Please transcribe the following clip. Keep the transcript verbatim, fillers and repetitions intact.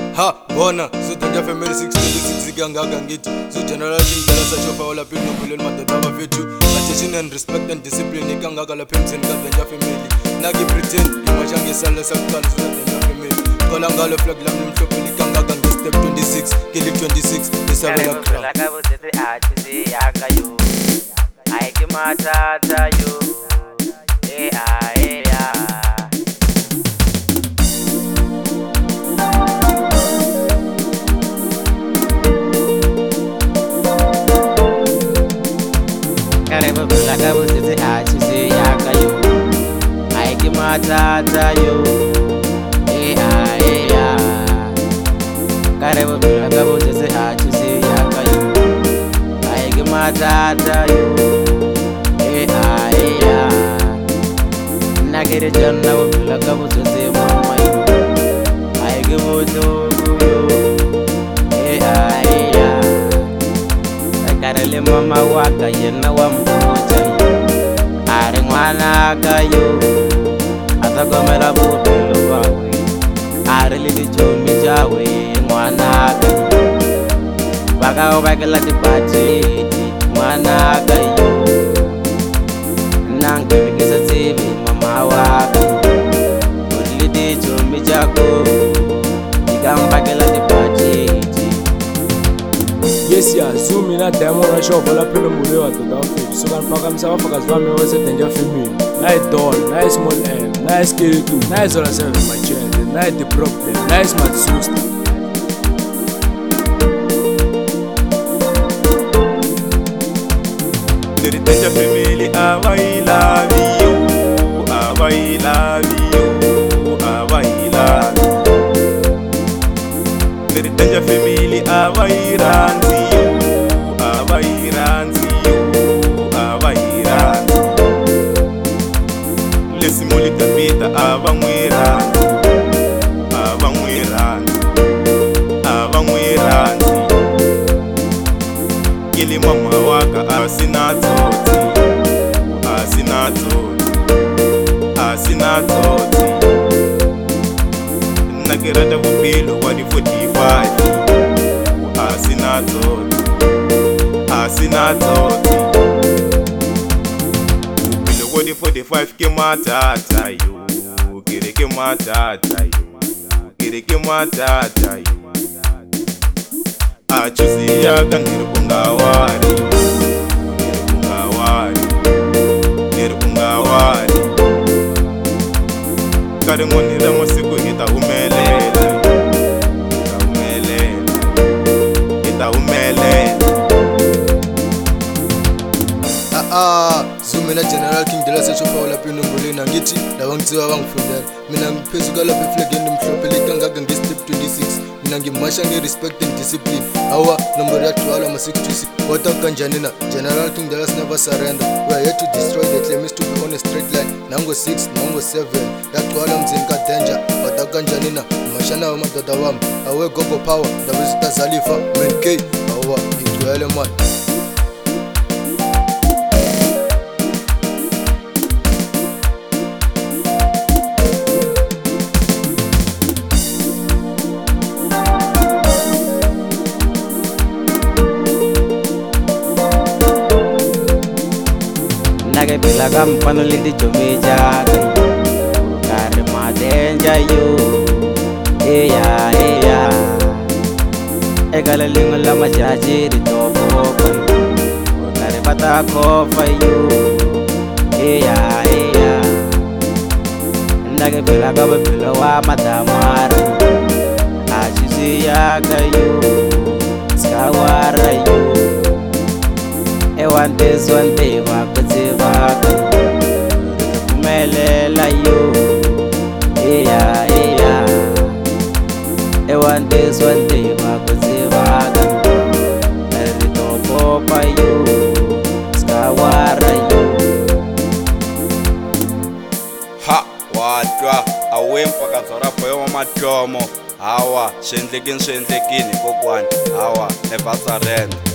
Ha, bona, so Danger Family six twenty-six kangaka ngithi. So general ngidala sachofa wala phi nobuleni madoda abafethu. Attention and respect and discipline kangaka lapha emzini ka Danger Family. Naki pretend imasha ngesala sakuqala so Danger Family. Qola ngalo flag lami mhlophe kangaka nge-step twenty-six, kili twenty-six, isabela crowd. La kabo tete athi yakayo. Ay ke matata yo. Eh ah eh ah. La kabo tete athi yakayo. Ay ke matata yo. Eh ah eh ah. Karebo la kabo tete athi yakayo. Ay ke matata yo. Eh ah eh ah. Nagere jonna la kabo tete mama yo. Ay ke moto yo. Eh ah eh ah. Karele mama waka yena wa mmoja yo. Ari mwana kayo. Atagomera bubelo wawe. Ari lili chomi jawe mwana kayo. Baka obakela tipati mwana kayo. Nange kisa tibi mama waka. Lili chomi jako. Ikambakela tipati. Yes ya, zoom ina demo na show vola pelo mule wa to down fit. So kan paka msa faka zwa me wase Danger Family. Nice doll, nice small M, nice K two, nice all seven my channel, nice the problem, nice my sister. The Danger Family, I love you, I love you, I love you. The Danger Family, I ranzi yo, I ranzi yo, I ranzi. Lesi moli tapita, ava mwiranzi, ava mwiranzi, ava mwiranzi. Kili mama waka asina toti, asina toti, asina toti. Nagerada vupilo wadi forty-five. Asina toti, asina toti. Vupilo wadi forty-five ke matata yo. Kire ke matata yo. Kire ke matata yo. Achuzi ya kanirukungawari. Nirukungawari. Nirukungawari. Kare ngonira mosiku ita umelela. Ita umelela. Ita umelela. Ah ah, zoom ina general king dela sachofa wala phi nobuleni ngithi lawa ngithiwa bangifundela. Mina ngiphezuka lapha eflageni mhlophe kangaka nge-step twenty-six. Mina ngimasha nge-respect and discipline. Awa number yagcwala ma six twenty-six. Kodwa kanjani na General King Dallas never surrender. We are here to destroy the claims to be on a straight line. Nango six, nango seven. Yagcwala mzini ka danger. Kodwa kanjani na mashana wa madoda wami. Awe gogo power. Ndabezita zalifa man K. Awa igcwele man. Nage bila kampano lidi chomi jaga. Kare madenja yo. Eya eya. Egala lingo la machaji di topo koyo. Kare bata kofa yo. Eya eya. Nage bila kaba bila wa madamara. Achuzi yaga yo. Skawara yo. One day, one day, wakati waka kumelela yo. Eya eya. One day, one day, wakati waka ritopopa yo. Skawara yo. Ha wadwa awempa kazarapo yo matomo. Hawa shendlekin shendlekin kokwan. Hawa never surrender.